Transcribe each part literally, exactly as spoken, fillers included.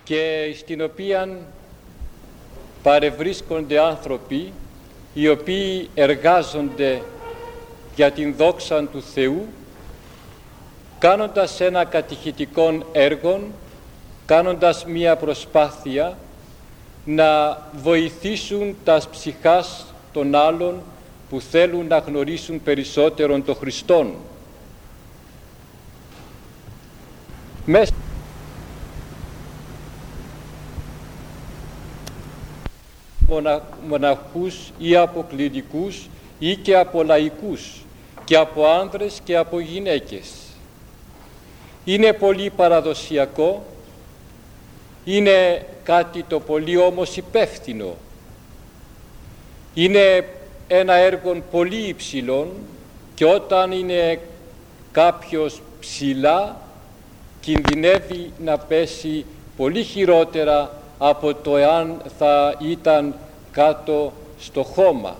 και στην οποία παρευρίσκονται άνθρωποι οι οποίοι εργάζονται για την δόξα του Θεού, κάνοντας ένα κατηχητικό έργο, κάνοντας μία προσπάθεια να βοηθήσουν τα ψυχάς των άλλων που θέλουν να γνωρίσουν περισσότερον τον Χριστόν. Μέσα μονα, μοναχούς ή από κληρικούς ή και από λαϊκούς και από άνδρες και από γυναίκες. Είναι πολύ παραδοσιακό, είναι κάτι το πολύ όμως υπεύθυνο. Είναι ένα έργο πολύ υψηλό και όταν είναι κάποιος ψηλά κινδυνεύει να πέσει πολύ χειρότερα από το εάν θα ήταν κάτω στο χώμα.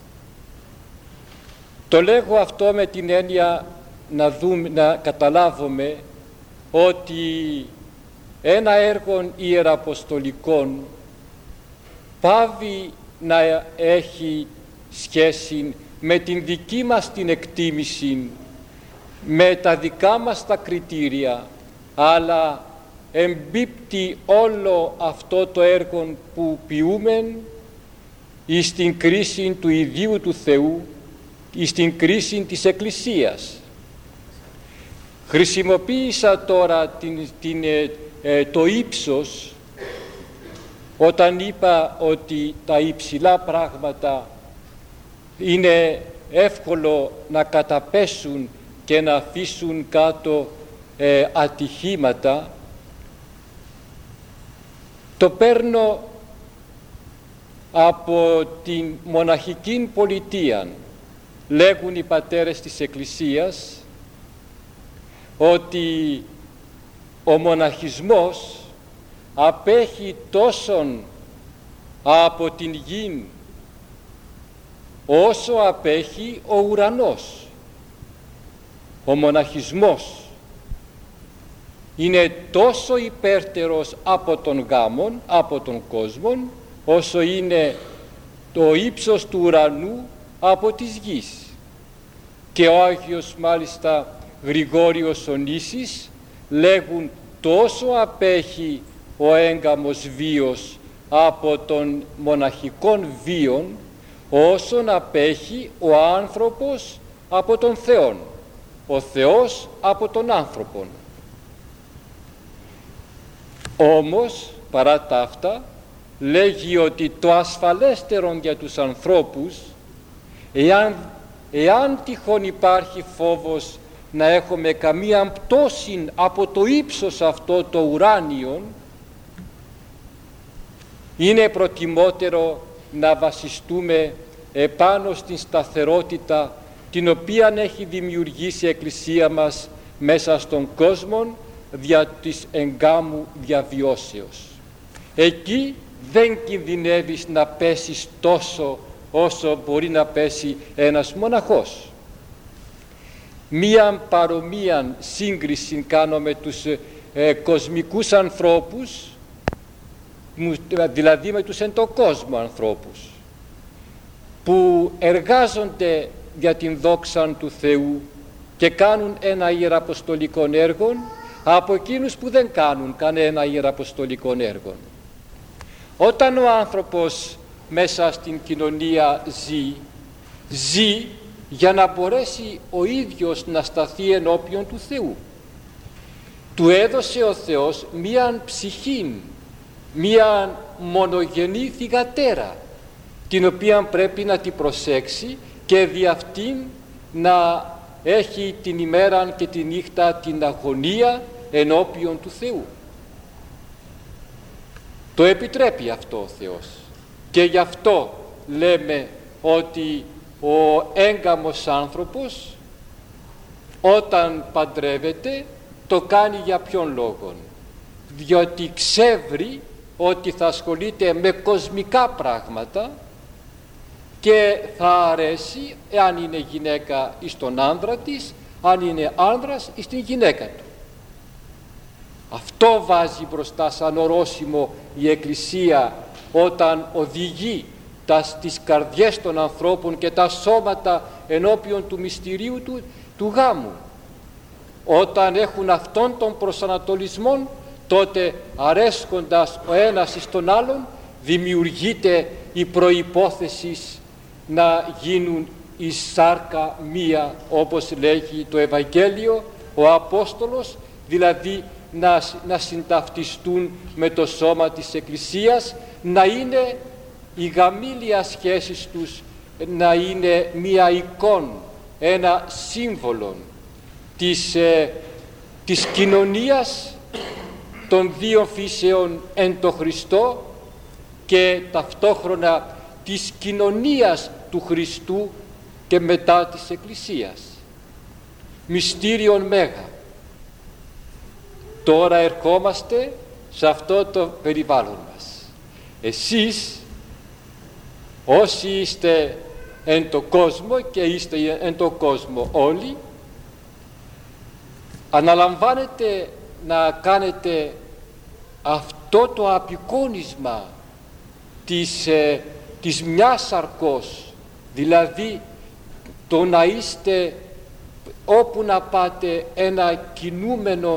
Το λέγω αυτό με την έννοια να, δούμε, να καταλάβουμε ότι ένα έργο ιεραποστολικών πάβει να έχει σχέση με την δική μας την εκτίμηση, με τα δικά μας τα κριτήρια, αλλά εμπίπτει όλο αυτό το έργο που ποιούμε εις την κρίση του ιδίου του Θεού, εις την κρίση της Εκκλησίας. Χρησιμοποίησα τώρα την, την, ε, το ύψος όταν είπα ότι τα υψηλά πράγματα είναι εύκολο να καταπέσουν και να αφήσουν κάτω ε, ατυχήματα. Το παίρνω από την μοναχική πολιτεία. Λέγουν οι πατέρες της Εκκλησίας ότι ο μοναχισμός απέχει τόσον από την γη όσο απέχει ο ουρανός. Ο μοναχισμός είναι τόσο υπέρτερος από τον γάμον, από τον κόσμο, όσο είναι το ύψος του ουρανού από της γης. Και ο Άγιος μάλιστα Γρηγόριος ο Νήσης λέγουν τόσο απέχει ο έγκαμος βίος από τον μοναχικών βίον όσον απέχει ο άνθρωπος από τον Θεόν, ο Θεός από τον άνθρωπον. Όμως παρά τα αυτά λέγει ότι το ασφαλέστερον για τους ανθρώπους, εάν, εάν τυχόν υπάρχει φόβος να έχουμε καμία πτώση από το ύψος αυτό το ουράνιον, είναι προτιμότερο να βασιστούμε επάνω στην σταθερότητα την οποία έχει δημιουργήσει η Εκκλησία μας μέσα στον κόσμο δια της εγκάμου διαβιώσεως. Εκεί δεν κινδυνεύεις να πέσεις τόσο όσο μπορεί να πέσει ένας μοναχός. Μία παρομοία σύγκριση κάνω με τους ε, κοσμικούς ανθρώπους, δηλαδή με τους εν το κόσμο ανθρώπους, που εργάζονται για την δόξα του Θεού και κάνουν ένα ιεραποστολικό έργο, από εκείνους που δεν κάνουν κανένα ιεραποστολικό έργο. Όταν ο άνθρωπος μέσα στην κοινωνία ζει, ζει για να μπορέσει ο ίδιος να σταθεί ενώπιον του Θεού. Του έδωσε ο Θεός μίαν ψυχήν, μίαν μονογενή θυγατέρα, την οποία πρέπει να την προσέξει και δι' αυτήν να έχει την ημέρα και τη νύχτα την αγωνία ενώπιον του Θεού. Το επιτρέπει αυτό ο Θεός και γι' αυτό λέμε ότι ο έγκαμος άνθρωπος όταν παντρεύεται το κάνει για ποιον λόγο? Διότι ξεύρει ότι θα ασχολείται με κοσμικά πράγματα και θα αρέσει, εάν είναι γυναίκα εις τον άνδρα της, αν είναι άνδρας εις την γυναίκα του. Αυτό βάζει μπροστά σαν ορόσημο η Εκκλησία όταν οδηγεί τα, τις καρδιές των ανθρώπων και τα σώματα ενώπιον του μυστηρίου του, του γάμου. Όταν έχουν αυτόν τον προσανατολισμό, τότε αρέσκοντας ο ένας εις τον άλλον, δημιουργείται η προϋπόθεση να γίνουν η σάρκα μία, όπως λέγει το Ευαγγέλιο ο Απόστολος, δηλαδή να, να συνταυτιστούν με το σώμα της Εκκλησίας, να είναι η γαμήλια σχέσεις τους, να είναι μία εικόνα, ένα σύμβολο της, ε, της κοινωνίας των δύο φύσεων εν το Χριστό και ταυτόχρονα της κοινωνίας του Χριστού και μετά της Εκκλησίας. Μυστήριον μέγα. Τώρα ερχόμαστε σε αυτό το περιβάλλον μας. Εσείς όσοι είστε εν το κόσμο και είστε εν το κόσμο όλοι, αναλαμβάνετε να κάνετε αυτό το απεικόνισμα της, ε, της μιας σαρκός, δηλαδή το να είστε όπου να πάτε ένα κινούμενο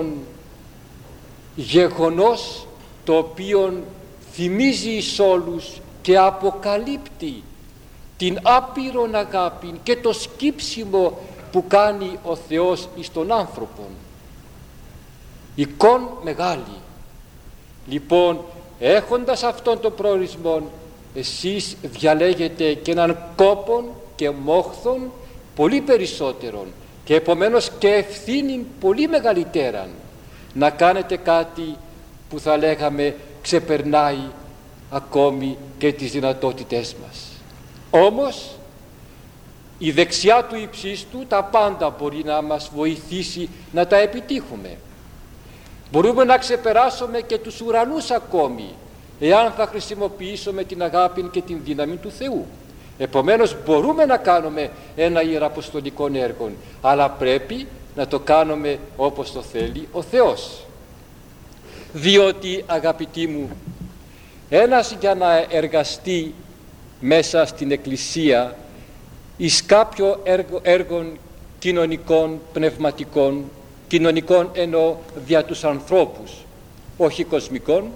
γεγονός, το οποίο θυμίζει εις όλους και αποκαλύπτει την άπειρον αγάπη και το σκύψιμο που κάνει ο Θεός εις τον άνθρωπον. Εικόν μεγάλη. Λοιπόν, έχοντας αυτόν τον προορισμό, εσείς διαλέγετε και έναν κόπον και μόχθον πολύ περισσότερον και επομένως και ευθύνη πολύ μεγαλύτεραν να κάνετε κάτι που θα λέγαμε ξεπερνάει ακόμη και τις δυνατότητές μας. Όμως η δεξιά του υψίστου τα πάντα μπορεί να μας βοηθήσει να τα επιτύχουμε. Μπορούμε να ξεπεράσουμε και τους ουρανούς ακόμη, εάν θα χρησιμοποιήσουμε την αγάπη και την δύναμη του Θεού. Επομένως μπορούμε να κάνουμε ένα ιεραποστολικό έργο, αλλά πρέπει να το κάνουμε όπως το θέλει ο Θεός. Διότι, αγαπητοί μου, ένας για να εργαστεί μέσα στην Εκκλησία εις κάποιο έργο, έργων κοινωνικών, πνευματικών, κοινωνικών εννοώ δια τους ανθρώπους, όχι κοσμικών,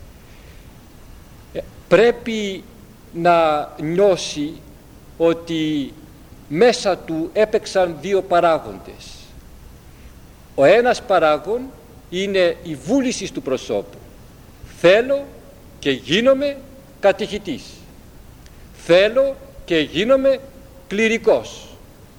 πρέπει να νιώσει ότι μέσα του έπαιξαν δύο παράγοντες. Ο ένας παράγον είναι η βούληση του προσώπου. Θέλω και γίνομαι κατηχητής. Θέλω και γίνομαι κληρικός.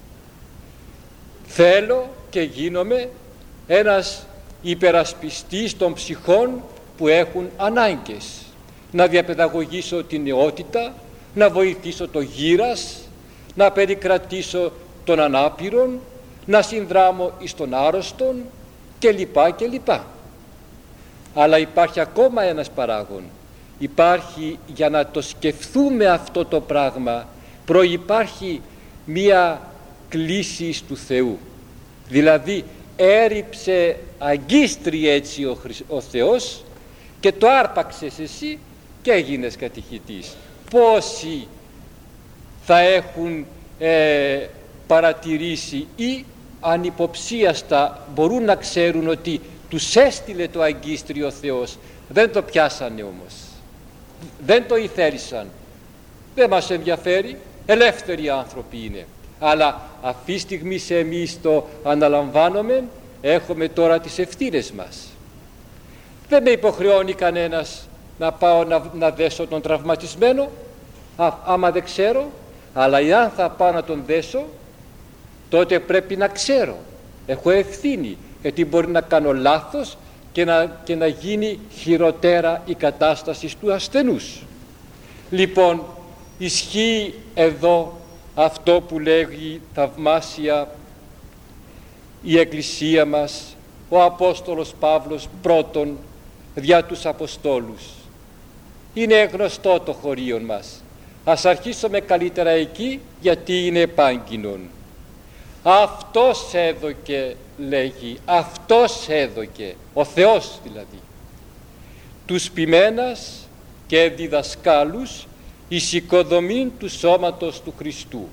Θέλω και γίνομαι ένας υπερασπιστής των ψυχών που έχουν ανάγκες. Να διαπαιδαγωγήσω την νεότητα, να βοηθήσω το γύρας, να περικρατήσω τον ανάπηρον, να συνδράμω εις τον άρρωστον κλπ. κλπ. Αλλά υπάρχει ακόμα ένας παράγων. Υπάρχει, για να το σκεφτούμε αυτό το πράγμα, προϋπάρχει μία κλίση του Θεού. Δηλαδή έριψε αγκίστρι έτσι ο, Χρυσ... ο Θεός και το άρπαξες εσύ και έγινες κατηχητής. Πόσοι θα έχουν ε, παρατηρήσει ή ανυποψίαστα μπορούν να ξέρουν ότι τους έστειλε το αγκίστριο ο Θεός, δεν το πιάσανε όμως, δεν το ηθέρισαν. Δεν μας ενδιαφέρει, ελεύθεροι άνθρωποι είναι, αλλά αυτή τη στιγμή σε εμείς το αναλαμβάνουμε, έχουμε τώρα τις ευθύνες μας. Δεν με υποχρεώνει κανένας να πάω να, να δέσω τον τραυματισμένο, α, άμα δεν ξέρω, αλλά εάν θα πάω να τον δέσω, τότε πρέπει να ξέρω, έχω ευθύνη, γιατί μπορεί να κάνω λάθος και να, και να γίνει χειροτέρα η κατάσταση του ασθενούς. Λοιπόν, ισχύει εδώ αυτό που λέγει θαυμάσια η Εκκλησία μας, ο Απόστολος Παύλος πρώτον δια τους Αποστόλους. Είναι γνωστό το χωρίον μας. Ας αρχίσουμε καλύτερα εκεί, γιατί είναι επάγγινον. Αυτός έδωκε λέγει, αυτός έδωκε, ο Θεός δηλαδή, τους ποιμένας και διδασκάλους εις οικοδομήν του σώματος του Χριστού.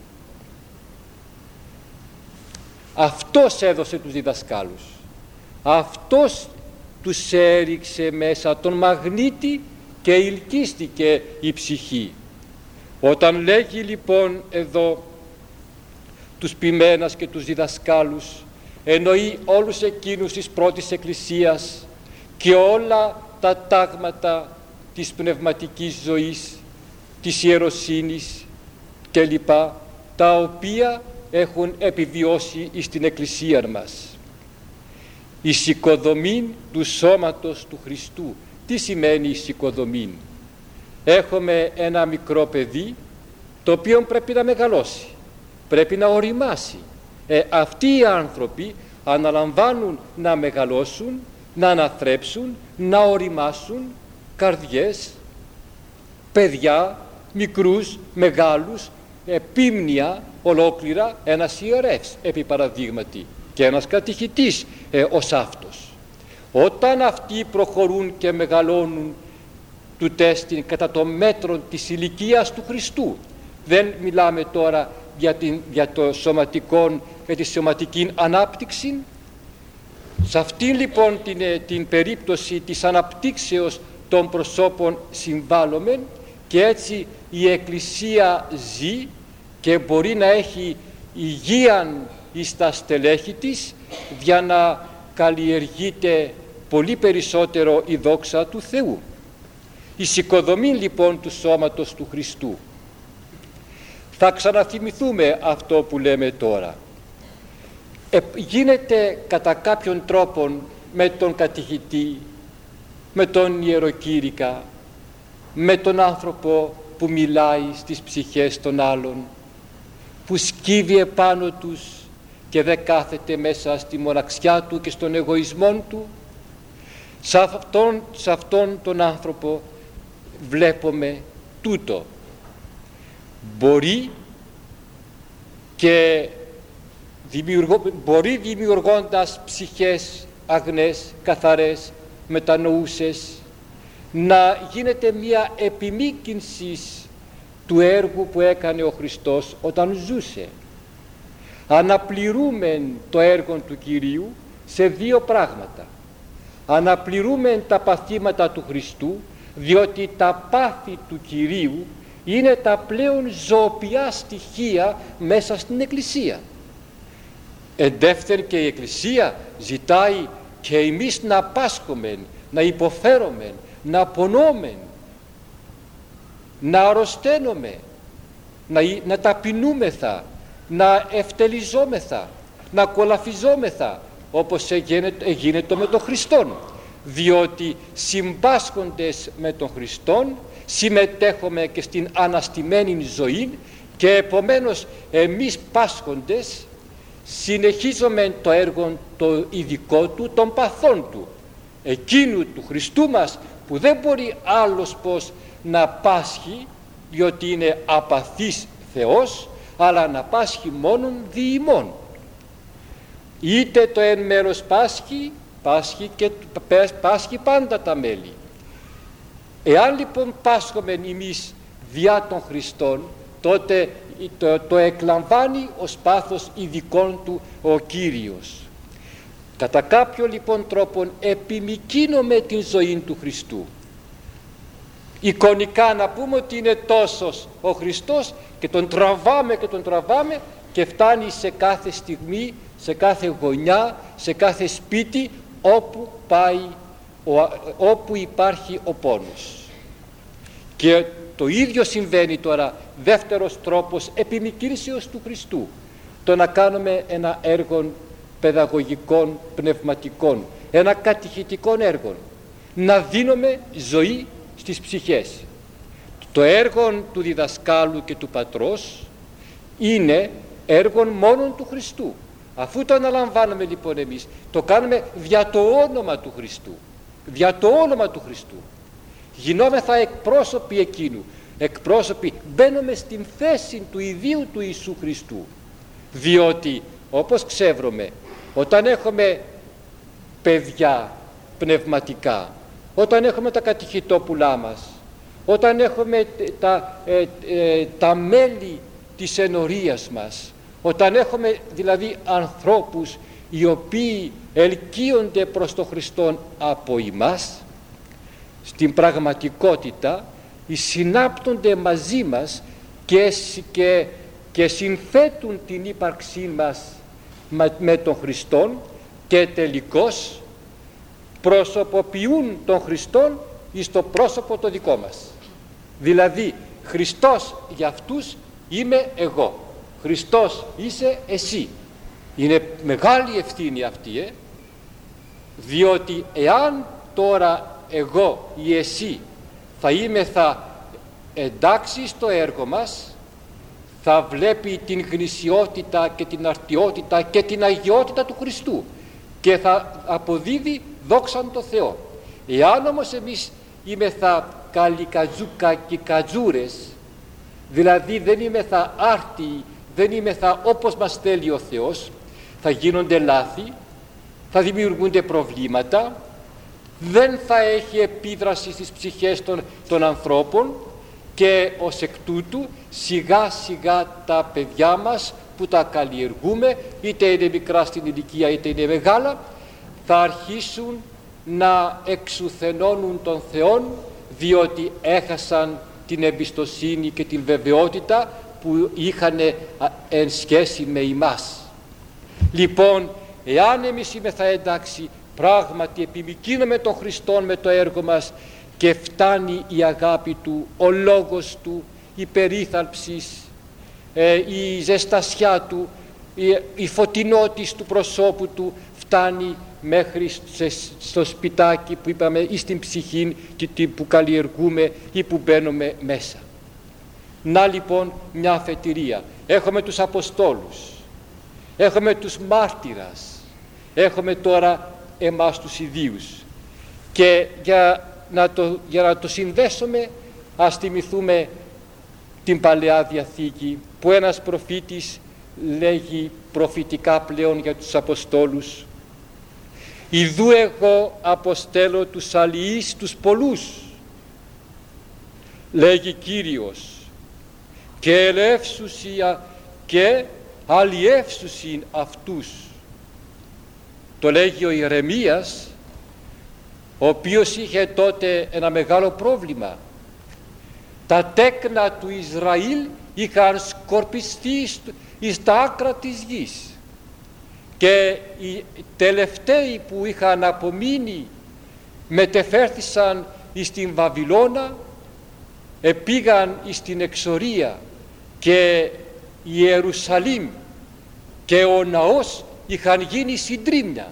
Αυτός έδωσε τους διδασκάλους, αυτός τους έριξε μέσα τον μαγνήτη και ελκύστηκε η ψυχή. Όταν λέγει λοιπόν εδώ τους ποιμένας και τους διδασκάλους, εννοεί όλους εκείνους της πρώτης εκκλησίας και όλα τα τάγματα της πνευματικής ζωής, της ιεροσύνης κλπ, τα οποία έχουν επιβιώσει στην εκκλησία μας. Η οικοδομήν του σώματος του Χριστού. Τι σημαίνει η οικοδομήν? Έχουμε ένα μικρό παιδί το οποίο πρέπει να μεγαλώσει, πρέπει να οριμάσει. Ε, αυτοί οι άνθρωποι αναλαμβάνουν να μεγαλώσουν, να αναθρέψουν, να οριμάσουν καρδιές, παιδιά, μικρούς, μεγάλους, επίμνια ολόκληρα, ένας ιερεύς επί παραδείγματι και ένας κατηχητής ε, ως αυτός. Όταν αυτοί προχωρούν και μεγαλώνουν του τέστην κατά το μέτρο της ηλικίας του Χριστού, δεν μιλάμε τώρα για, την, για το σωματικό, για τη σωματική ανάπτυξη. Σε αυτήν λοιπόν την, την περίπτωση της αναπτύξεως των προσώπων συμβάλλομεν και έτσι η Εκκλησία ζει και μπορεί να έχει υγείαν εις τα στελέχη της για να καλλιεργείται πολύ περισσότερο η δόξα του Θεού. Η οικοδομή λοιπόν του σώματος του Χριστού. Θα ξαναθυμηθούμε αυτό που λέμε τώρα. Ε, γίνεται κατά κάποιον τρόπον με τον κατηχητή, με τον ιεροκήρυκα, με τον άνθρωπο που μιλάει στις ψυχές των άλλων, που σκύβει επάνω τους και δεν κάθεται μέσα στη μοναξιά του και στον εγωισμό του. Σε αυτόν, σε αυτόν τον άνθρωπο βλέπουμε τούτο. Μπορεί και δημιουργώ, μπορεί δημιουργώντας ψυχές αγνές, καθαρές, μετανοούσες, να γίνεται μια επιμήκυνση του έργου που έκανε ο Χριστός όταν ζούσε. Αναπληρούμε το έργο του Κυρίου σε δύο πράγματα. Αναπληρούμε τα παθήματα του Χριστού, διότι τα πάθη του Κυρίου είναι τα πλέον ζωοποιά στοιχεία μέσα στην Εκκλησία. Εντεύθεν και η Εκκλησία ζητάει και εμείς να πάσχομεν, να υποφέρομεν, να πονόμεν, να αρρωσταίνουμε, να, να ταπεινούμεθα, να ευτελιζόμεθα, να κολαφιζόμεθα, όπως γίνεται με τον Χριστόν, διότι συμπάσχοντες με τον Χριστόν συμμετέχουμε και στην αναστημένη ζωή και επομένως εμείς πάσχοντες συνεχίζουμε το έργο το ειδικό του, των παθών του, εκείνου του Χριστού μας που δεν μπορεί άλλος πως να πάσχει, διότι είναι απαθής Θεός, αλλά να πάσχει μόνον δι' ημών. Είτε το εν μέρος πάσχει, πάσχει και πάσχει πάντα τα μέλη. Εάν λοιπόν πάσχομεν εμείς διά των Χριστών, τότε το, το εκλαμβάνει ως πάθος ειδικών του ο Κύριος. Κατά κάποιο λοιπόν τρόπον επιμικρύνουμε την ζωή του Χριστού. Εικονικά να πούμε ότι είναι τόσος ο Χριστός και τον τραβάμε και τον τραβάμε και φτάνει σε κάθε στιγμή, σε κάθε γωνιά, σε κάθε σπίτι όπου πάει, όπου υπάρχει ο πόνος. Και το ίδιο συμβαίνει τώρα, δεύτερος τρόπος επιμικρύσεως του Χριστού, το να κάνουμε ένα έργο παιδαγωγικών, πνευματικών, ένα κατηχητικών έργο, να δίνουμε ζωή στις ψυχές. Το έργο του διδασκάλου και του πατρός είναι έργο μόνον του Χριστού. Αφού το αναλαμβάνουμε λοιπόν εμείς, το κάνουμε δια το όνομα του Χριστού, δια το όνομα του Χριστού. Γινόμεθα εκπρόσωποι εκείνου, εκπρόσωποι, μπαίνουμε στην θέση του ιδίου του Ιησού Χριστού, διότι όπως ξεύρωμε Όταν έχουμε παιδιά πνευματικά, όταν έχουμε τα κατηχητόπουλά μας, όταν έχουμε τα, ε, ε, τα μέλη της ενορίας μας, όταν έχουμε δηλαδή ανθρώπους οι οποίοι ελκύονται προς τον Χριστόν από εμάς, στην πραγματικότητα συνάπτονται μαζί μας και, και, και συνθέτουν την ύπαρξή μας με τον Χριστόν και τελικώς προσωποποιούν τον Χριστόν εις το πρόσωπο το δικό μας. Δηλαδή Χριστός για αυτούς είμαι εγώ, Χριστός είσαι εσύ. Είναι μεγάλη ευθύνη αυτή, ε? διότι εάν τώρα εγώ ή εσύ θα είμαι θα εντάξει στο έργο μας, θα βλέπει την γνησιότητα και την αρτιότητα και την αγιότητα του Χριστού και θα αποδίδει δόξαν το Θεό. Εάν όμως εμείς είμαι θα καλικατζούκα και κατζούρες, δηλαδή δεν είμαι θα άρτιοι, δεν είμαι θα όπως μας θέλει ο Θεός, θα γίνονται λάθη, θα δημιουργούνται προβλήματα, δεν θα έχει επίδραση στις ψυχές των, των ανθρώπων και ως εκ τούτου σιγά σιγά τα παιδιά μας που τα καλλιεργούμε, είτε είναι μικρά στην ηλικία είτε είναι μεγάλα, θα αρχίσουν να εξουθενώνουν τον Θεόν, διότι έχασαν την εμπιστοσύνη και την βεβαιότητα που είχαν εν σχέση με εμάς. Λοιπόν, εάν εμείς είμεθα εντάξει, πράγματι επιμικρύνουμε τον Χριστόν με το έργο μας και φτάνει η αγάπη Του, ο λόγος Του, η περίθαλψη, η ζεστασιά Του, η φωτεινότης του προσώπου Του φτάνει μέχρι στο σπιτάκι που είπαμε ή στην ψυχή που καλλιεργούμε ή που μπαίνουμε μέσα. Να λοιπόν μια αφετηρία. Έχουμε τους Αποστόλους, έχουμε τους μάρτυρας, έχουμε τώρα εμάς τους ιδίους. Και για να το, για να το συνδέσουμε, ας θυμηθούμε την Παλαιά Διαθήκη που ένας προφήτης λέγει προφητικά πλέον για τους Αποστόλους: «Ιδού εγώ αποστέλω τους αλληλείς τους πολλούς», λέγει Κύριος, «και ελεύσουσια και αλλιεύσουσιν αυτούς». Το λέγει ο Ιερεμίας, ο οποίος είχε τότε ένα μεγάλο πρόβλημα. Τα τέκνα του Ισραήλ είχαν σκορπιστεί εις τα άκρα της γης και οι τελευταίοι που είχαν απομείνει μετεφέρθησαν εις την Βαβυλώνα, επήγαν εις την εξορία και η Ιερουσαλήμ και ο ναός είχαν γίνει συντρίμμια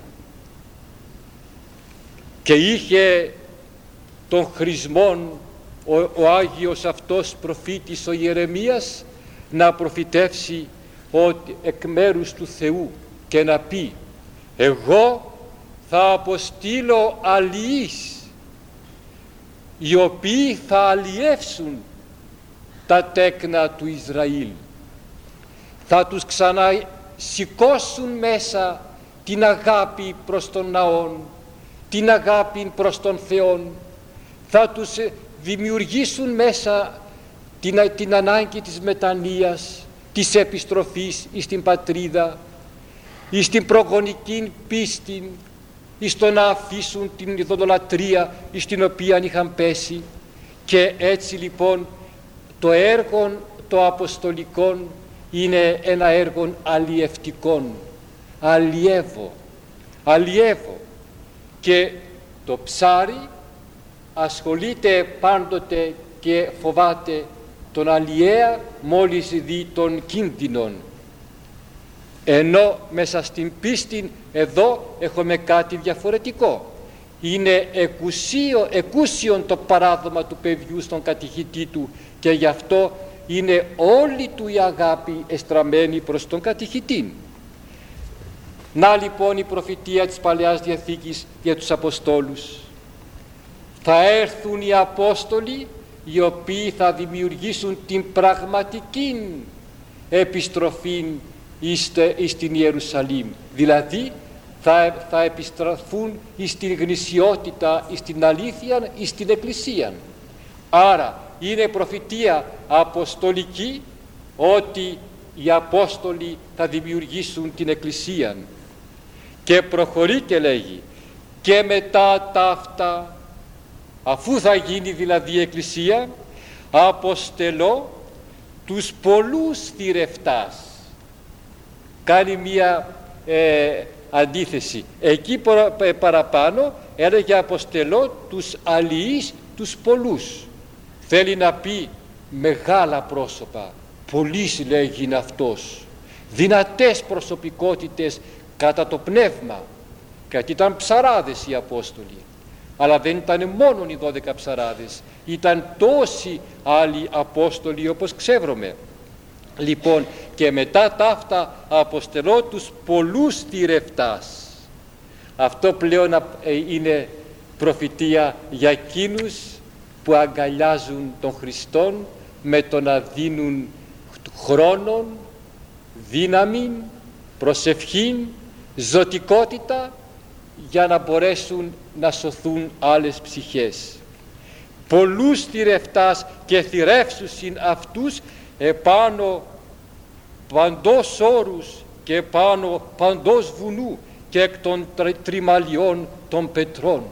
και είχε των χρησμών ο, ο Άγιος αυτός προφήτης ο Ιερεμίας να προφητεύσει ότι εκ μέρους του Θεού και να πει: «Εγώ θα αποστείλω αλληλείς οι οποίοι θα αλλιεύσουν τα τέκνα του Ισραήλ, θα τους ξανασηκώσουν μέσα την αγάπη προς τον ναόν, την αγάπη προς τον Θεόν, θα τους δημιουργήσουν μέσα την, την ανάγκη της μετανοίας, της επιστροφής εις την πατρίδα, εις την προγονική πίστη, εις το να αφήσουν την ειδωλολατρία εις την οποία είχαν πέσει. Και έτσι λοιπόν το έργο το αποστολικό είναι ένα έργο αλλιευτικών. Αλλιεύω, αλλιεύω. Και το ψάρι ασχολείται πάντοτε και φοβάται τον αλλιέα μόλις δει των κίνδυνων. Ενώ μέσα στην πίστη εδώ έχουμε κάτι διαφορετικό. Είναι εκουσίο, εκούσιον το παράδομα του παιδιού στον κατηχητή του και γι' αυτό είναι όλη του η αγάπη εστραμμένη προς τον κατηχητή. Να λοιπόν η προφητεία της Παλαιάς Διαθήκης για τους Αποστόλους. Θα έρθουν οι Απόστολοι οι οποίοι θα δημιουργήσουν την πραγματική επιστροφή εις την Ιερουσαλήμ, δηλαδή θα, θα επιστραφούν εις την γνησιότητα, εις την αλήθεια, εις την Εκκλησία. Άρα είναι προφητεία αποστολική ότι οι Απόστολοι θα δημιουργήσουν την Εκκλησία. Και προχωρεί και λέγει, και μετά τα αυτά, αφού θα γίνει δηλαδή η Εκκλησία, αποστελώ τους πολλούς θηρευτάς. Κάνει μία ε, αντίθεση. Εκεί παραπάνω έλεγε αποστελώ τους αλληλείς τους πολλούς. Θέλει να πει μεγάλα πρόσωπα. Πολλής λέγει είναι αυτός. Δυνατές προσωπικότητες κατά το πνεύμα. Γιατί ήταν ψαράδες οι Απόστολοι. Αλλά δεν ήταν μόνο οι δώδεκα ψαράδες. Ήταν τόσοι άλλοι Απόστολοι όπως ξεύρωμε. Λοιπόν, και μετά τα αυτά αποστελώ τους πολλούς θηρευτάς. Αυτό πλέον είναι προφητεία για εκείνους που αγκαλιάζουν τον Χριστόν με το να δίνουν χρόνον, δύναμη, προσευχήν, ζωτικότητα για να μπορέσουν να σωθούν άλλες ψυχές. Πολλούς θηρευτάς και θηρεύσουσιν αυτούς επάνω παντός όρους και πάνω παντός βουνού και εκ των τριμαλιών των πετρών.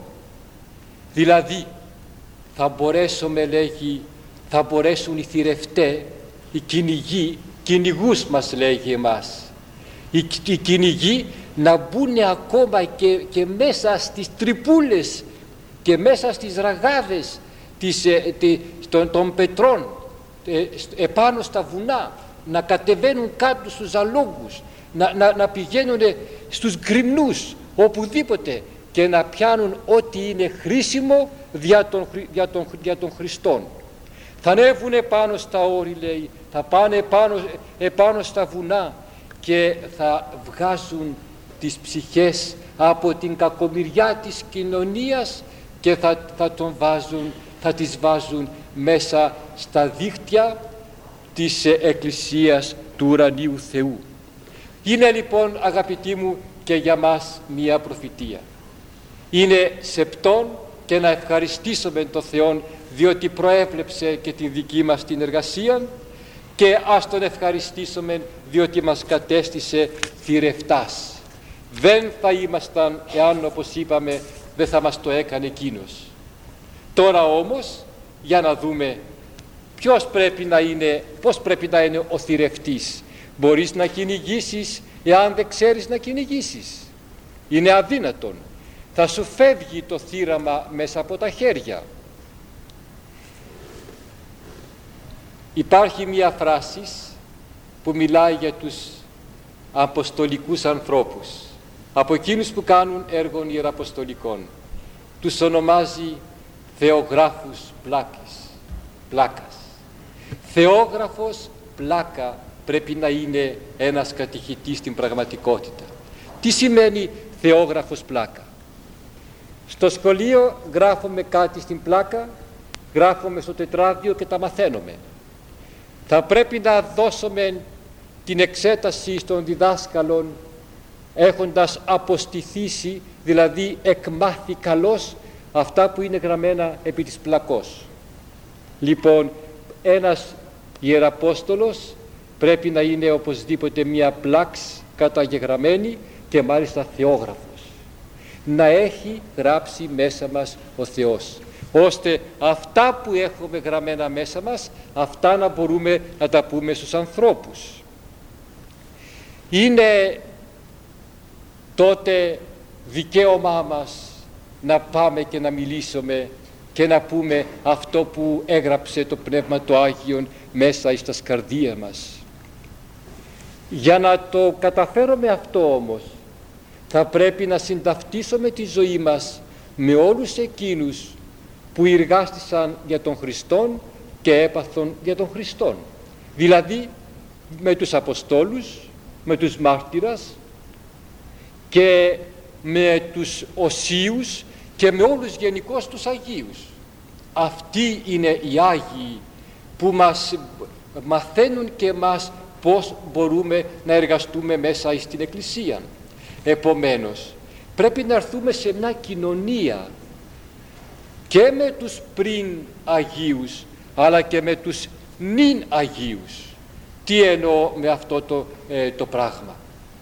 Δηλαδή θα μπορέσουμε, λέγει, θα μπορέσουν οι θηρευτές, οι κυνηγοί, κυνηγούς μας λέγει εμάς, οι, οι κυνηγοί να μπουν ακόμα και, και μέσα στις τρυπούλες και μέσα στις ραγάδες της, ε, τη, των, των πετρών, ε, επάνω στα βουνά, να κατεβαίνουν κάτω στους αλόγους, να, να, να πηγαίνουν στους γκριμνούς, οπουδήποτε, και να πιάνουν ό,τι είναι χρήσιμο δια των, δια των, δια των Χριστών. Θα ανέβουν επάνω στα όρη, λέει, θα πάνε επάνω, επάνω στα βουνά και θα βγάζουν τις ψυχές από την κακομοιριά της κοινωνίας και θα, θα, τον βάζουν, θα τις βάζουν μέσα στα δίχτυα της Εκκλησίας του ουρανίου Θεού. Είναι λοιπόν, αγαπητοί μου, και για μας μία προφητεία. Είναι σεπτόν και να ευχαριστήσουμε τον Θεό διότι προέβλεψε και τη δική μας την εργασία, και ας τον ευχαριστήσουμε διότι μας κατέστησε θηρευτάς. Δεν θα ήμασταν εάν, όπως είπαμε, δεν θα μας το έκανε εκείνος. Τώρα όμως για να δούμε ποιος πρέπει να είναι, πώς πρέπει να είναι ο θηρευτής. Μπορείς να κυνηγήσεις εάν δεν ξέρεις να κυνηγήσεις. Είναι αδύνατον. Θα σου φεύγει το θύραμα μέσα από τα χέρια. Υπάρχει μία φράση που μιλάει για τους αποστολικούς ανθρώπους, από εκείνους που κάνουν έργων ιεραποστολικών. Τους ονομάζει θεογράφους πλάκης, πλάκας. Θεόγραφος πλάκα πρέπει να είναι ένας κατηχητής στην πραγματικότητα. Τι σημαίνει θεόγραφος πλάκα? Στο σχολείο γράφουμε κάτι στην πλάκα, γράφουμε στο τετράδιο και τα μαθαίνουμε. Θα πρέπει να δώσουμε την εξέταση των διδάσκαλων έχοντας αποστηθήσει, δηλαδή εκμάθει καλώς αυτά που είναι γραμμένα επί της πλακός. Λοιπόν, ένας ιεραπόστολος πρέπει να είναι οπωσδήποτε μία πλάξη καταγεγραμμένη και μάλιστα θεόγραφος. Να έχει γράψει μέσα μας ο Θεός, ώστε αυτά που έχουμε γραμμένα μέσα μας, αυτά να μπορούμε να τα πούμε στους ανθρώπους. Είναι τότε δικαίωμά μας να πάμε και να μιλήσουμε και να πούμε αυτό που έγραψε το Πνεύμα το Άγιον μέσα στα σκαρδία μας. Για να το καταφέρουμε αυτό όμως, θα πρέπει να συνταυτίσουμε τη ζωή μας με όλους εκείνους που εργάστησαν για τον Χριστόν και έπαθον για τον Χριστόν. Δηλαδή με τους Αποστόλους, με τους μάρτυρας και με τους οσίους και με όλους γενικώς τους Αγίους. Αυτοί είναι οι Άγιοι που μας μαθαίνουν και μας πώς μπορούμε να εργαστούμε μέσα στην Εκκλησία. Επομένως, Πρέπει να έρθουμε σε μια κοινωνία και με τους πριν Αγίους αλλά και με τους νυν Αγίους. Τι εννοώ με αυτό το, ε, το πράγμα?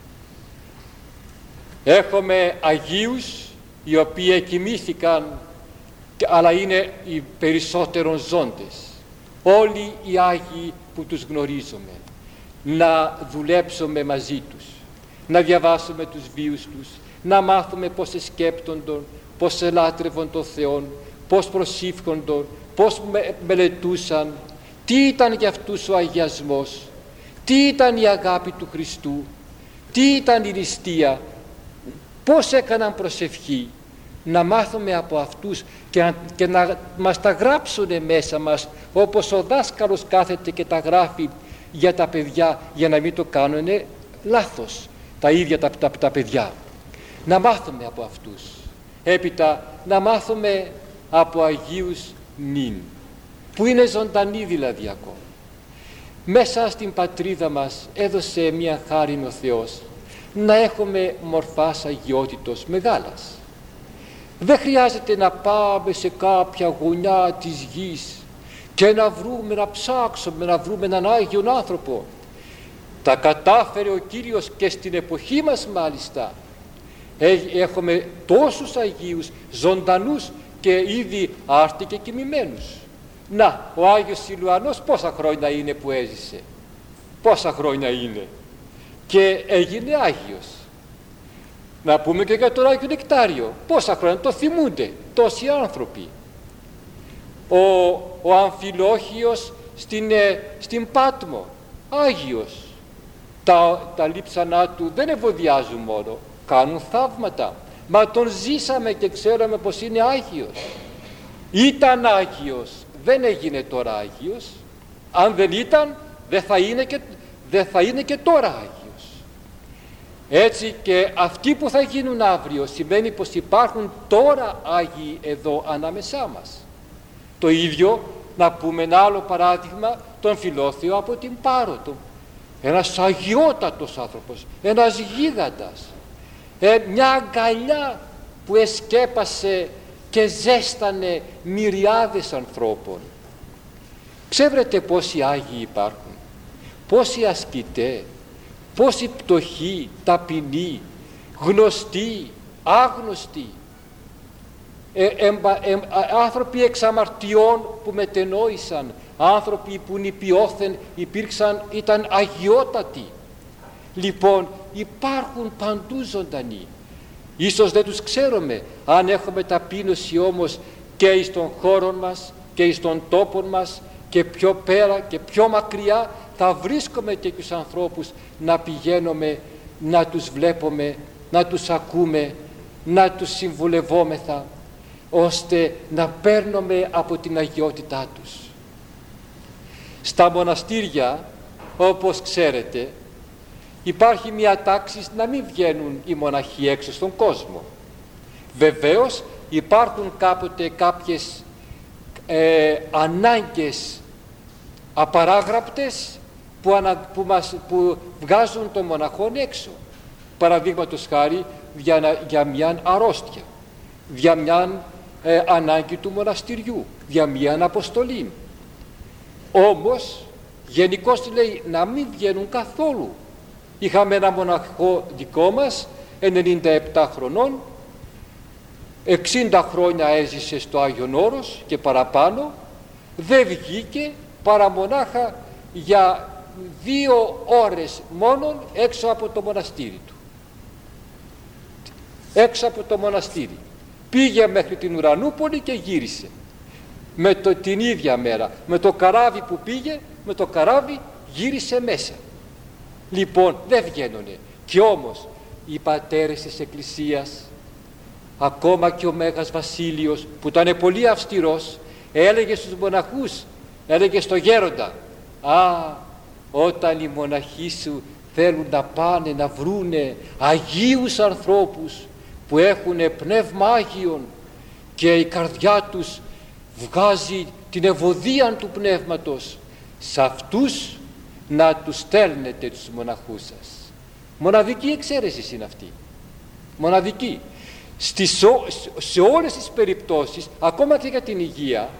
Έχουμε Αγίους οι οποίοι εκοιμήθηκαν, αλλά είναι οι περισσότερων ζώντες. Όλοι οι Άγιοι που τους γνωρίζουμε, να δουλέψουμε μαζί τους, να διαβάσουμε τους βίους τους, να μάθουμε πώς σκέπτονταν, πώς ελάτρευαν τον Θεό, πώς προσήφκονταν, πώς με, μελετούσαν, τι ήταν για αυτούς ο αγιασμός, τι ήταν η αγάπη του Χριστού, τι ήταν η νηστεία, πώς έκαναν προσευχή. Να μάθουμε από αυτούς και να, και να μας τα γράψουν μέσα μας, όπως ο δάσκαλος κάθεται και τα γράφει για τα παιδιά, για να μην το κάνουν λάθος τα ίδια τα, τα, τα παιδιά. Να μάθουμε από αυτούς. Έπειτα να μάθουμε από Αγίους νυν, που είναι ζωντανοί δηλαδή ακόμα. Μέσα στην πατρίδα μας έδωσε μια χάρη ο Θεός να έχουμε μορφάς αγιότητος μεγάλας. Δεν χρειάζεται να πάμε σε κάποια γωνιά της γης και να βρούμε, να ψάξουμε, να βρούμε έναν Άγιον άνθρωπο. Τα κατάφερε ο Κύριος και στην εποχή μας μάλιστα. Έχουμε τόσους Αγίους ζωντανούς και ήδη άρτη και κοιμημένους. Να, ο Άγιος Σιλουανός πόσα χρόνια είναι που έζησε? Πόσα χρόνια είναι? Και έγινε Άγιος. Να πούμε και για τον Άγιο Νεκτάριο. Πόσα χρόνια το θυμούνται τόσοι άνθρωποι. Ο, ο Αμφιλόχιος στην, ε, στην Πάτμο, Άγιος. Τα, τα λείψανά του δεν ευωδιάζουν μόνο, κάνουν θαύματα. Μα τον ζήσαμε και ξέραμε πως είναι Άγιος. Ήταν Άγιος, δεν έγινε τώρα Άγιος. Αν δεν ήταν, δεν θα είναι και, δεν θα είναι και τώρα Άγιος. Έτσι και αυτοί που θα γίνουν αύριο σημαίνει πως υπάρχουν τώρα Άγιοι εδώ ανάμεσά μας. Το ίδιο να πούμε ένα άλλο παράδειγμα, τον Φιλόθεο από την Πάρωτο. Ένας αγιότατος άνθρωπος, ένας γίγαντας, ε, μια αγκαλιά που εσκέπασε και ζέστανε μυριάδες ανθρώπων. Ξέρετε πόσοι Άγιοι υπάρχουν, πόσοι ασκητές, πόσοι πτωχοί, ταπεινοί, γνωστοί, άγνωστοι, ε, ε, ε, ε, άνθρωποι εξ αμαρτιών που μετενόησαν, άνθρωποι που νηπιόθεν υπήρξαν, ήταν αγιότατοι. Λοιπόν, υπάρχουν παντού ζωντανοί. Ίσως δεν τους ξέρουμε, αν έχουμε ταπείνωση όμως και εις των χώρων μας και εις των τόπων μας και πιο πέρα και πιο μακριά, θα βρίσκουμε τέτοιους ανθρώπους να πηγαίνουμε, να τους βλέπουμε, να τους ακούμε, να τους συμβουλευόμεθα, ώστε να παίρνουμε από την αγιότητά τους. Στα μοναστήρια, όπως ξέρετε, υπάρχει μια τάξη να μην βγαίνουν οι μοναχοί έξω στον κόσμο. Βεβαίως υπάρχουν κάποτε κάποιες ε, ανάγκες απαράγραπτες που, ανα, που, μας, που βγάζουν τον μοναχόν έξω. Παραδείγματος χάρη για, για μια αρρώστια, για μια ε, ανάγκη του μοναστηριού, για μια αποστολή. Όμως γενικώς λέει να μην βγαίνουν καθόλου. Είχαμε ένα μοναχό δικό μας, ενενήντα επτά χρονών, εξήντα χρόνια έζησε στο Άγιον Όρος και παραπάνω, δεν βγήκε παρά μονάχα για δύο ώρες μόνον έξω από το μοναστήρι του. Έξω από το μοναστήρι. Πήγε μέχρι την Ουρανούπολη και γύρισε. Με το, την ίδια μέρα, με το καράβι που πήγε, με το καράβι γύρισε μέσα. Λοιπόν, δεν βγαίνουνε. Κι όμως οι πατέρες της Εκκλησίας, ακόμα και ο Μέγας Βασίλειος που ήταν πολύ αυστηρός, έλεγε στους μοναχούς, έλεγε στο γέροντα, α, όταν οι μοναχοί σου θέλουν να πάνε να βρούνε αγίους ανθρώπους που έχουν πνεύμα Άγιον και η καρδιά τους βγάζει την ευωδία του πνεύματος, σε αυτούς να τους στέλνετε τους μοναχούς σας. Μοναδική εξαίρεση είναι αυτή. Μοναδική. στις, σε όλες τις περιπτώσεις, ακόμα και για την υγεία,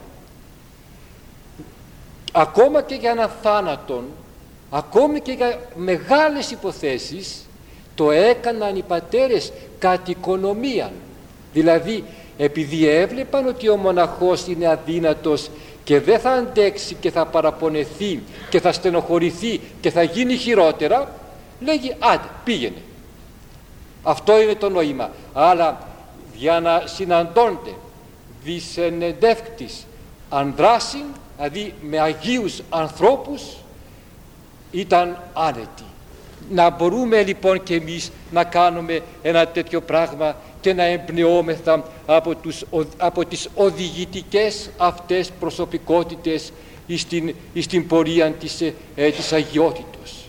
ακόμα και για έναν θάνατον, ακόμη και για μεγάλες υποθέσεις, το έκαναν οι πατέρες κατ' οικονομία. Δηλαδή επειδή έβλεπαν ότι ο μοναχός είναι αδύνατος και δεν θα αντέξει και θα παραπονεθεί και θα στενοχωρηθεί και θα γίνει χειρότερα, λέγει άντε πήγαινε. Αυτό είναι το νόημα. Αλλά για να συναντώνται δισενεντεύκτης ανδράσιν, δηλαδή με αγίους ανθρώπους, ήταν άνετοι. Να μπορούμε λοιπόν και εμείς να κάνουμε ένα τέτοιο πράγμα και να εμπνεώμεθα από, τους, από τις οδηγητικές αυτές προσωπικότητες στην, στην πορεία της, ε, της αγιότητος.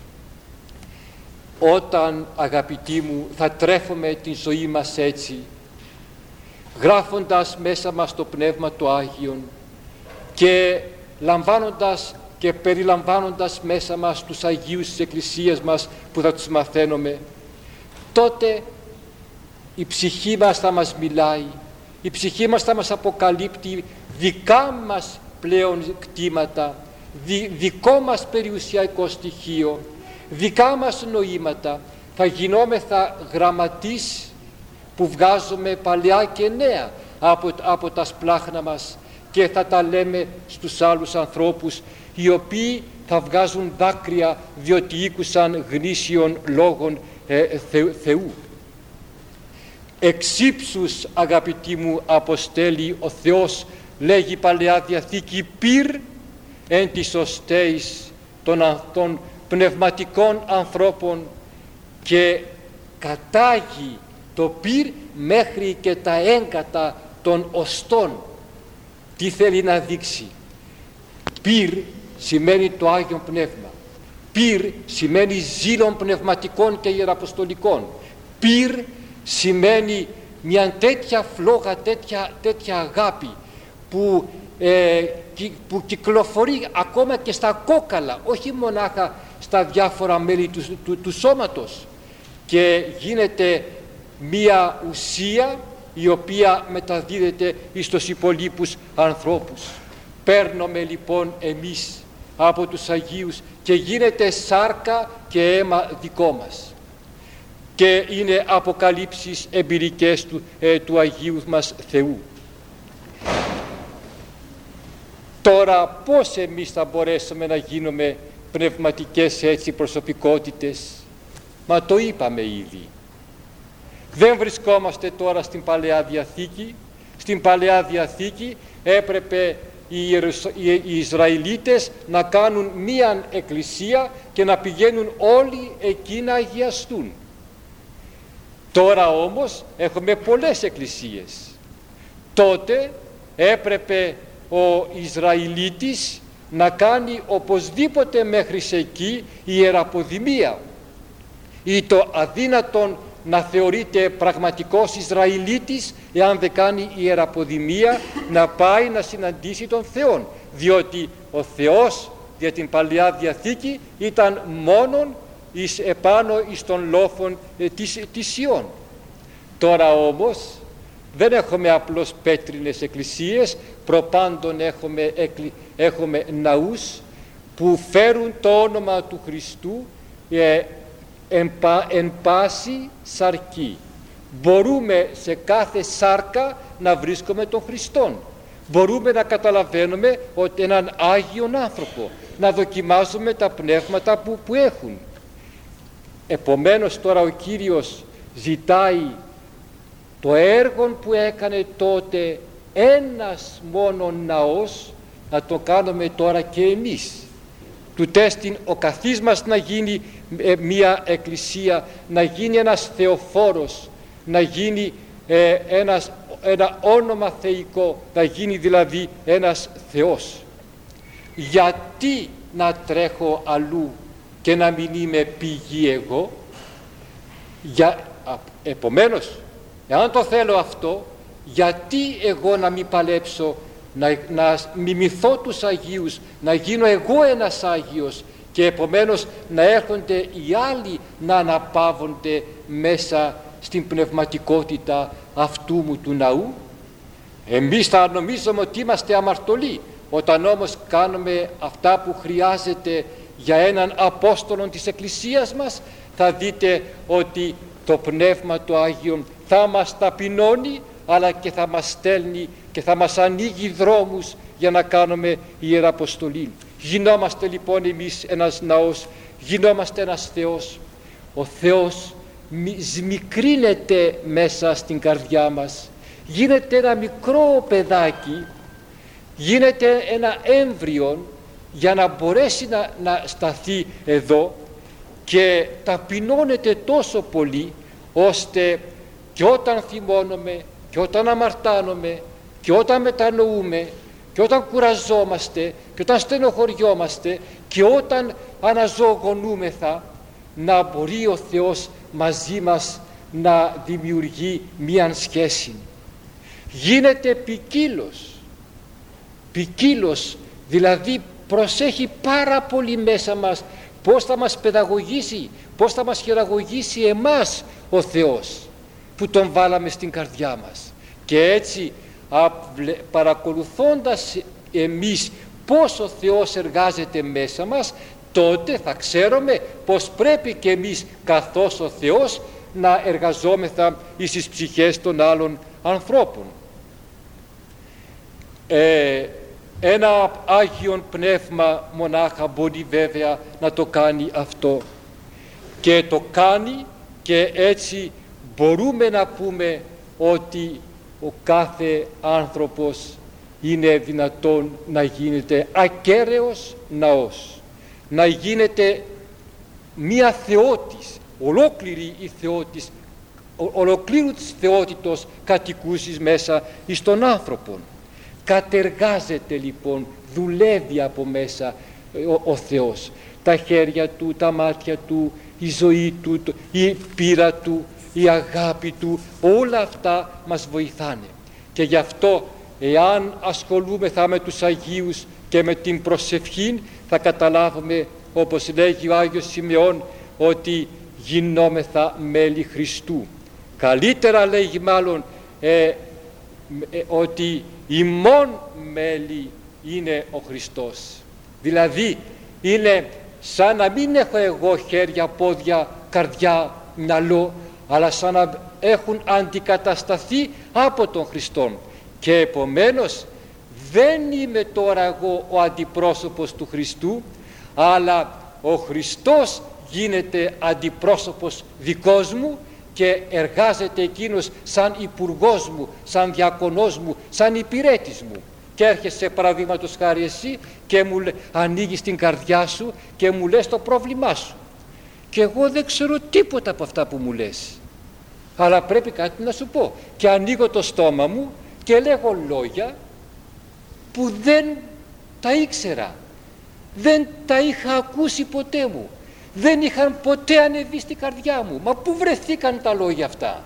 Όταν, αγαπητοί μου, θα τρέφουμε την ζωή μας έτσι, γράφοντας μέσα μας το Πνεύμα το Άγιον και λαμβάνοντας και περιλαμβάνοντας μέσα μας τους Αγίους της Εκκλησίας μας που θα τους μαθαίνουμε, τότε η ψυχή μας θα μας μιλάει, η ψυχή μας θα μας αποκαλύπτει δικά μας πλέον κτήματα, δι, δικό μας περιουσιακό στοιχείο, δικά μας νοήματα. Θα γινόμεθα γραμματείς που βγάζουμε παλιά και νέα από, από τα σπλάχνα μας και θα τα λέμε στους άλλους ανθρώπους, οι οποίοι θα βγάζουν δάκρυα διότι ήκουσαν γνήσιων λόγων ε, θε, Θεού. Εξύψους, αγαπητοί μου, αποστέλει ο Θεός, λέγει η Παλαιά Διαθήκη, πυρ εν της οστέης των, των πνευματικών ανθρώπων, και κατάγει το πυρ μέχρι και τα έγκατα των οστών. Τι θέλει να δείξει? Πυρ σημαίνει το Άγιον Πνεύμα. Πυρ σημαίνει ζήλων πνευματικών και ιεραποστολικών. Πυρ σημαίνει μια τέτοια φλόγα, τέτοια, τέτοια αγάπη που, ε, που κυκλοφορεί ακόμα και στα κόκαλα, όχι μονάχα στα διάφορα μέλη του, του, του σώματος, και γίνεται μια ουσία η οποία μεταδίδεται εις τους υπολείπους ανθρώπους. Παίρνουμε λοιπόν εμείς από τους Αγίους και γίνεται σάρκα και αίμα δικό μας, και είναι αποκαλύψεις εμπειρικές του, ε, του Αγίου μας Θεού. Τώρα πώς εμείς θα μπορέσουμε να γίνουμε πνευματικές έτσι προσωπικότητες? Μα το είπαμε ήδη. Δεν βρισκόμαστε τώρα στην Παλαιά Διαθήκη. Στην Παλαιά Διαθήκη έπρεπε οι, οι Ισραηλίτες να κάνουν μίαν εκκλησία και να πηγαίνουν όλοι εκεί να αγιαστούν. Τώρα όμως έχουμε πολλές εκκλησίες. Τότε έπρεπε ο Ισραηλίτης να κάνει οπωσδήποτε μέχρι εκεί ιεραποδημία, ή το αδύνατον να θεωρείται πραγματικός Ισραηλίτης εάν δεν κάνει ιεραποδημία, να πάει να συναντήσει τον Θεό, διότι ο Θεός για την Παλαιά Διαθήκη ήταν μόνον εις επάνω εις των λόφων ε, της, της Σιών. Τώρα όμως δεν έχουμε απλώς πέτρινες εκκλησίες, προπάντων έχουμε, έχουμε ναούς που φέρουν το όνομα του Χριστού ε, εν, πα, εν πάση σαρκή. Μπορούμε σε κάθε σάρκα να βρίσκουμε τον Χριστόν. Μπορούμε να καταλαβαίνουμε ότι έναν Άγιον άνθρωπο, να δοκιμάζουμε τα πνεύματα που, που έχουν. Επομένως τώρα ο Κύριος ζητάει το έργο που έκανε τότε ένας μόνον ναός να το κάνουμε τώρα και εμείς. Του τέστην ο καθής μας να γίνει ε, μια εκκλησία, να γίνει ένας θεοφόρος, να γίνει ε, ένας, ένα όνομα θεϊκό, να γίνει δηλαδή ένας Θεός. Γιατί να τρέχω αλλού και να μην είμαι πηγή εγώ? Για, επομένως, εάν το θέλω αυτό, γιατί εγώ να μην παλέψω, να, να μιμηθώ τους Αγίους, να γίνω εγώ ένας Άγιος, και επομένως να έρχονται οι άλλοι να αναπαύονται μέσα στην πνευματικότητα αυτού μου του ναού. Εμείς θα νομίζουμε ότι είμαστε αμαρτωλοί, όταν όμως κάνουμε αυτά που χρειάζεται για έναν Απόστολο της Εκκλησίας μας, θα δείτε ότι το Πνεύμα το Άγιον θα μας ταπεινώνει, αλλά και θα μας στέλνει και θα μας ανοίγει δρόμους για να κάνουμε ιεραποστολή. Γινόμαστε λοιπόν εμείς ένας ναός, γινόμαστε ένας Θεός. Ο Θεός σμικρύνεται μέσα στην καρδιά μας, γίνεται ένα μικρό παιδάκι, γίνεται ένα έμβριο για να μπορέσει να, να σταθεί εδώ, και ταπεινώνεται τόσο πολύ ώστε και όταν θυμώνουμε και όταν αμαρτάνουμε και όταν μετανοούμε και όταν κουραζόμαστε και όταν στενοχωριόμαστε και όταν αναζωογονούμεθα, να μπορεί ο Θεός μαζί μας να δημιουργεί μία σχέση. Γίνεται ποικίλος, ποικίλος, δηλαδή προσέχει πάρα πολύ μέσα μας πώς θα μας παιδαγωγήσει, πώς θα μας χειραγωγήσει εμάς ο Θεός που τον βάλαμε στην καρδιά μας. Και έτσι παρακολουθώντας εμείς πώς ο Θεός εργάζεται μέσα μας, τότε θα ξέρουμε πως πρέπει και εμείς καθώς ο Θεός να εργαζόμεθα εις τις ψυχές των άλλων ανθρώπων. Ε, ένα Άγιον Πνεύμα μονάχα μπορεί βέβαια να το κάνει αυτό, και το κάνει, και έτσι μπορούμε να πούμε ότι ο κάθε άνθρωπος είναι δυνατόν να γίνεται ακέραιος ναός, να γίνεται μία θεότης, ολόκληρη η θεότης, ολοκλήρου της θεότητος κατοικούσεις μέσα εις τον άνθρωπον. Κατεργάζεται λοιπόν, δουλεύει από μέσα ο, ο Θεός, τα χέρια του, τα μάτια του, η ζωή του, η πείρα του, η αγάπη του, όλα αυτά μας βοηθάνε. Και γι' αυτό, εάν ασχολούμεθα με τους Αγίους και με την προσευχή, θα καταλάβουμε, όπως λέγει ο Άγιος Σημεών, ότι γινόμεθα μέλη Χριστού. Καλύτερα λέγει μάλλον ε, ε, ότι ημών μέλη είναι ο Χριστός. Δηλαδή είναι σαν να μην έχω εγώ χέρια, πόδια, καρδιά, μυαλό, αλλά σαν να έχουν αντικατασταθεί από τον Χριστόν, και επομένως δεν είμαι τώρα εγώ ο αντιπρόσωπος του Χριστού, αλλά ο Χριστός γίνεται αντιπρόσωπος δικός μου και εργάζεται εκείνος σαν υπουργός μου, σαν διακονός μου, σαν υπηρέτης μου. Και έρχεσαι παραδείγματος χάρη εσύ και μου ανοίγεις την καρδιά σου και μου λες το πρόβλημά σου, και εγώ δεν ξέρω τίποτα από αυτά που μου λες, αλλά πρέπει κάτι να σου πω, και ανοίγω το στόμα μου και λέγω λόγια που δεν τα ήξερα, δεν τα είχα ακούσει ποτέ μου, δεν είχαν ποτέ ανεβεί στην καρδιά μου. Μα πού βρεθήκαν τα λόγια αυτά?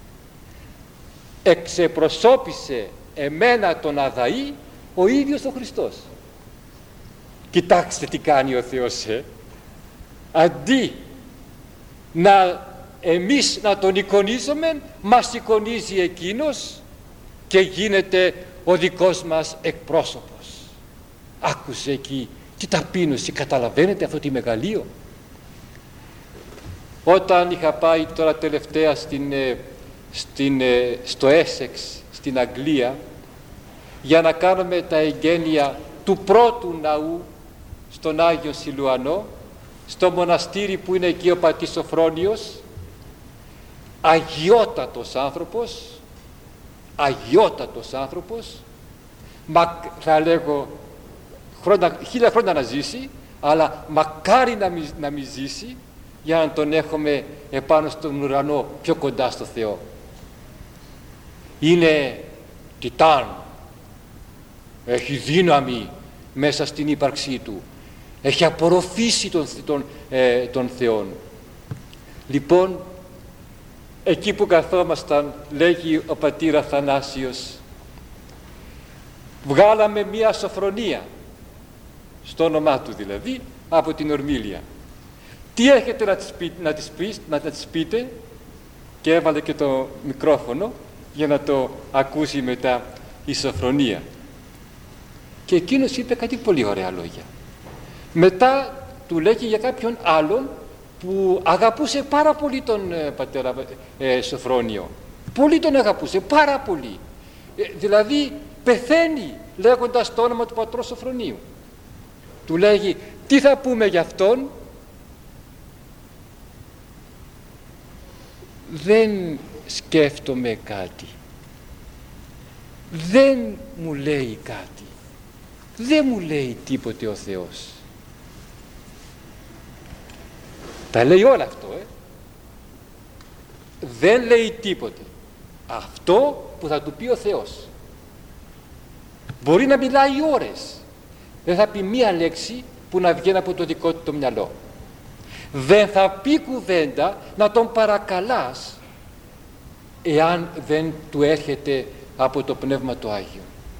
Εξεπροσώπησε εμένα τον αδαή ο ίδιος ο Χριστός. Κοιτάξτε τι κάνει ο Θεός, ε? Αντί να εμείς να τον εικονίζουμε, μας εικονίζει εκείνος και γίνεται ο δικός μας εκπρόσωπος. Άκουσε εκεί τι ταπείνωση, καταλαβαίνετε αυτό τι μεγαλείο? Όταν είχα πάει τώρα τελευταία στην, στην, στο Έσεξ στην Αγγλία για να κάνουμε τα εγγένεια του πρώτου ναού στον Άγιο Σιλουανό, στο μοναστήρι που είναι εκεί ο πατής Σοφρόνιος, αγιότατος άνθρωπος, αγιότατος άνθρωπος, μα, θα λέγω χρόνια, χίλια χρόνια να ζήσει, αλλά μακάρι να μη, να μη ζήσει, για να τον έχουμε επάνω στον ουρανό πιο κοντά στο Θεό. Είναι τιτάν, έχει δύναμη μέσα στην ύπαρξή του, έχει απορροφήσει τον, τον, ε, τον Θεόν. Λοιπόν, εκεί που καθόμασταν, λέγει ο πατήρ Αθανάσιος, βγάλαμε μία σοφρονία, στο όνομά του δηλαδή, από την Ορμήλια. Τι έχετε να της, πει, να της, πει, να της πείτε? και έβαλε και το μικρόφωνο για να το ακούσει μετά η Σοφρονία. Και εκείνος είπε κάτι πολύ ωραία λόγια. Μετά του λέγει για κάποιον άλλον που αγαπούσε πάρα πολύ τον ε, πατέρα ε, Σοφρόνιο. Πολύ τον αγαπούσε, πάρα πολύ. Ε, δηλαδή πεθαίνει λέγοντας το όνομα του πατρός Σοφρονίου. Του λέγει, τι θα πούμε για αυτόν? Δεν σκέφτομαι κάτι. Δεν μου λέει κάτι. Δεν μου λέει τίποτε ο Θεός. Τα λέει όλα αυτό, ε. Δεν λέει τίποτε. Αυτό που θα του πει ο Θεός. Μπορεί να μιλάει ώρες. Δεν θα πει μία λέξη που να βγαίνει από το δικό του το μυαλό. Δεν θα πει κουβέντα να τον παρακαλάς εάν δεν του έρχεται από το Πνεύμα το Άγιο.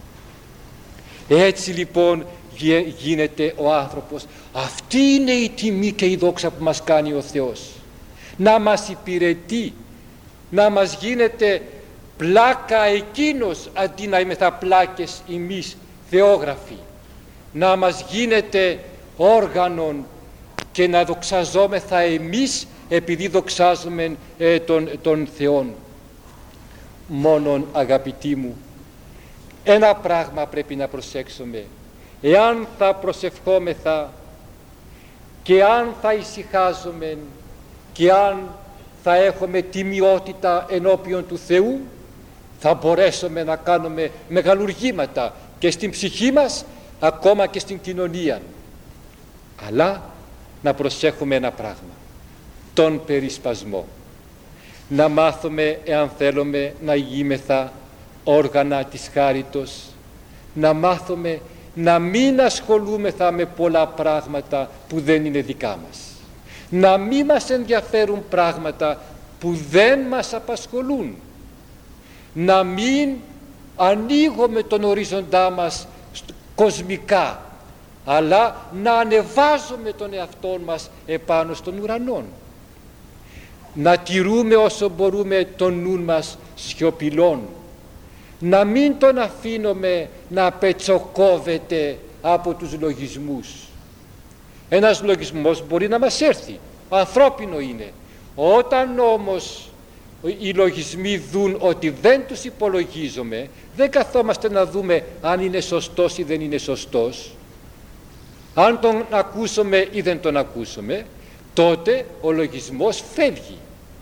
Έτσι λοιπόν γίνεται ο άνθρωπος. Αυτή είναι η τιμή και η δόξα που μας κάνει ο Θεός. Να μας υπηρετεί, να μας γίνεται πλάκα εκείνος αντί να είμαστε πλάκες εμείς θεόγραφοι. Να μας γίνεται όργανον και να δοξαζόμεθα εμείς επειδή δοξάζουμε ε, τον, τον Θεόν. Μόνον, αγαπητοί μου, ένα πράγμα πρέπει να προσέξουμε. Εάν θα προσευχόμεθα και αν θα ησυχάζουμε και αν θα έχουμε τιμιότητα ενώπιον του Θεού, θα μπορέσουμε να κάνουμε μεγαλουργήματα και στην ψυχή μας, ακόμα και στην κοινωνία. Αλλά να προσέχουμε ένα πράγμα, τον περισπασμό. Να μάθουμε, εάν θέλουμε να ηγήμεθα όργανα της χάριτος, να μάθουμε να μην ασχολούμεθα με πολλά πράγματα που δεν είναι δικά μας. Να μην μας ενδιαφέρουν πράγματα που δεν μας απασχολούν. Να μην ανοίγουμε τον ορίζοντά μας κοσμικά, αλλά να ανεβάζουμε τον εαυτό μας επάνω στον ουρανό. Να τηρούμε όσο μπορούμε τον νου μας σιωπηλών. Να μην τον αφήνουμε να πετσοκόβεται από τους λογισμούς. Ένας λογισμός μπορεί να μας έρθει, ανθρώπινο είναι. Όταν όμως οι λογισμοί δουν ότι δεν τους υπολογίζουμε, δεν καθόμαστε να δούμε αν είναι σωστός ή δεν είναι σωστός, αν τον ακούσουμε ή δεν τον ακούσουμε, τότε ο λογισμός φεύγει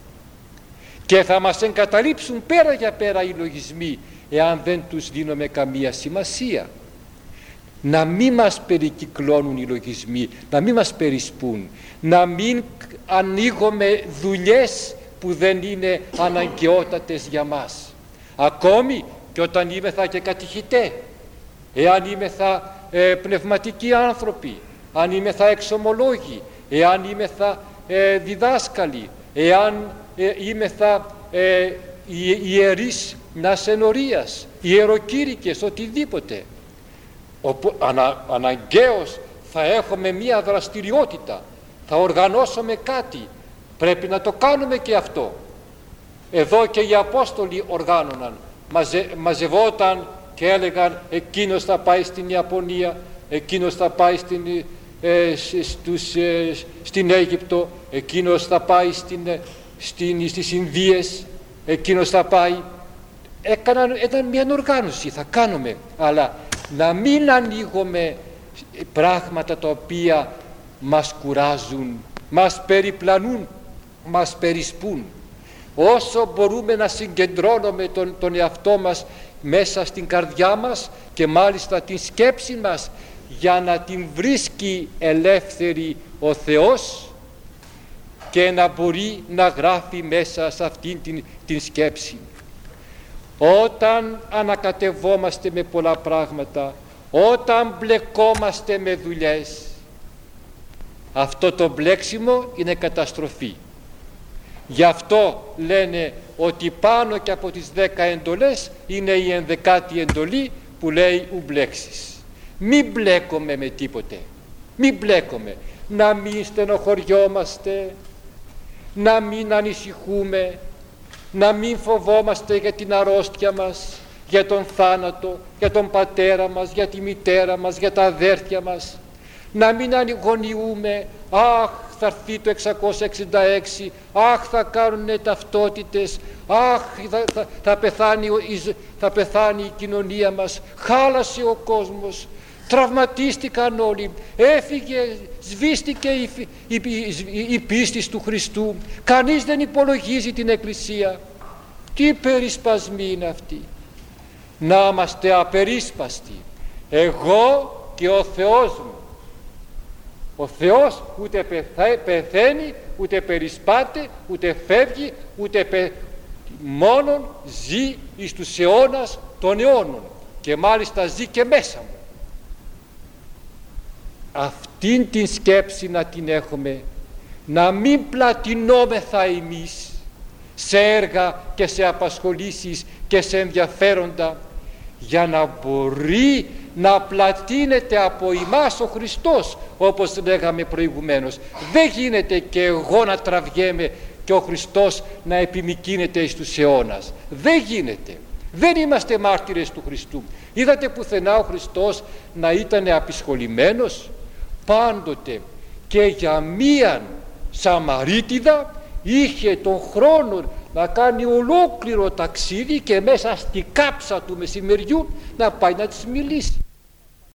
και θα μας εγκαταλείψουν πέρα για πέρα οι λογισμοί εάν δεν τους δίνουμε καμία σημασία. Να μην μας περικυκλώνουν οι λογισμοί, να μην μας περισπούν, να μην ανοίγουμε δουλειές που δεν είναι αναγκαιότατες για μας. Ακόμη και όταν είμεθα και κατηχητέ, εάν είμεθα ε, πνευματικοί άνθρωποι, αν είμεθα εξομολόγοι, εάν είπεθα ε, διδάσκαλοι, εάν ε, είμεθα ε, ιερείς νασενορίας, ιεροκήρυκες, οτιδήποτε. Οπό, ανα, αναγκαίως θα έχουμε μία δραστηριότητα, θα οργανώσουμε κάτι, πρέπει να το κάνουμε και αυτό. Εδώ και οι Απόστολοι οργάνωναν, μαζε, μαζευόταν και έλεγαν εκείνος θα πάει στην Ιαπωνία, εκείνος θα πάει στην, ε, στους, ε, στην Αίγυπτο, εκείνος θα πάει στην, στην, στις Ινδίες, εκείνος θα πάει. Έκαναν, ήταν μια οργάνωση, θα κάνουμε, αλλά να μην ανοίγουμε πράγματα τα οποία μας κουράζουν, μας περιπλανούν, μας περισπούν. Όσο μπορούμε να συγκεντρώνουμε τον, τον εαυτό μας μέσα στην καρδιά μας και μάλιστα την σκέψη μας για να την βρίσκει ελεύθερη ο Θεός και να μπορεί να γράφει μέσα σε αυτήν την, την σκέψη. Όταν ανακατευόμαστε με πολλά πράγματα, όταν μπλεκόμαστε με δουλειές, αυτό το μπλέξιμο είναι καταστροφή. Γι' αυτό λένε ότι πάνω και από τις δέκα εντολές είναι η ενδεκάτη εντολή που λέει ου μπλέξεις. Μην μπλέκομαι με τίποτε, μην μπλέκομαι, να μην στενοχωριόμαστε, να μην ανησυχούμε, να μην φοβόμαστε για την αρρώστια μας, για τον θάνατο, για τον πατέρα μας, για τη μητέρα μας, για τα αδέρφια μας. Να μην αγωνιούμε, αχ θα έρθει το εξακόσια εξήντα έξι, αχ θα κάνουν ταυτότητες, αχ θα, θα, θα, πεθάνει, θα πεθάνει η κοινωνία μας, χάλασε ο κόσμος, τραυματίστηκαν όλοι, έφυγε, σβήστηκε η, η, η, η πίστη του Χριστού, κανείς δεν υπολογίζει την Εκκλησία. Τι περισπασμοί είναι αυτοί? Να είμαστε απερίσπαστοι, εγώ και ο Θεός μου. Ο Θεός ούτε πεθαίνει, ούτε περισπάται, ούτε φεύγει, ούτε πε... μόνον ζει εις τους αιώνας των αιώνων, και μάλιστα ζει και μέσα μου. Αυτήν την σκέψη να την έχουμε, να μην πλατινόμεθα εμείς σε έργα και σε απασχολήσεις και σε ενδιαφέροντα, για να μπορεί να πλατείνεται από εμάς ο Χριστός, όπως λέγαμε προηγουμένως. Δεν γίνεται και εγώ να τραβιέμαι και ο Χριστός να επιμικρύνεται εις τους αιώνας. Δεν γίνεται. Δεν είμαστε μάρτυρες του Χριστού. Είδατε πουθενά ο Χριστός να ήταν απεισχολημένος? Πάντοτε και για μίαν Σαμαρίτιδα είχε τον χρόνο να κάνει ολόκληρο ταξίδι και μέσα στη κάψα του μεσημεριού να πάει να της μιλήσει.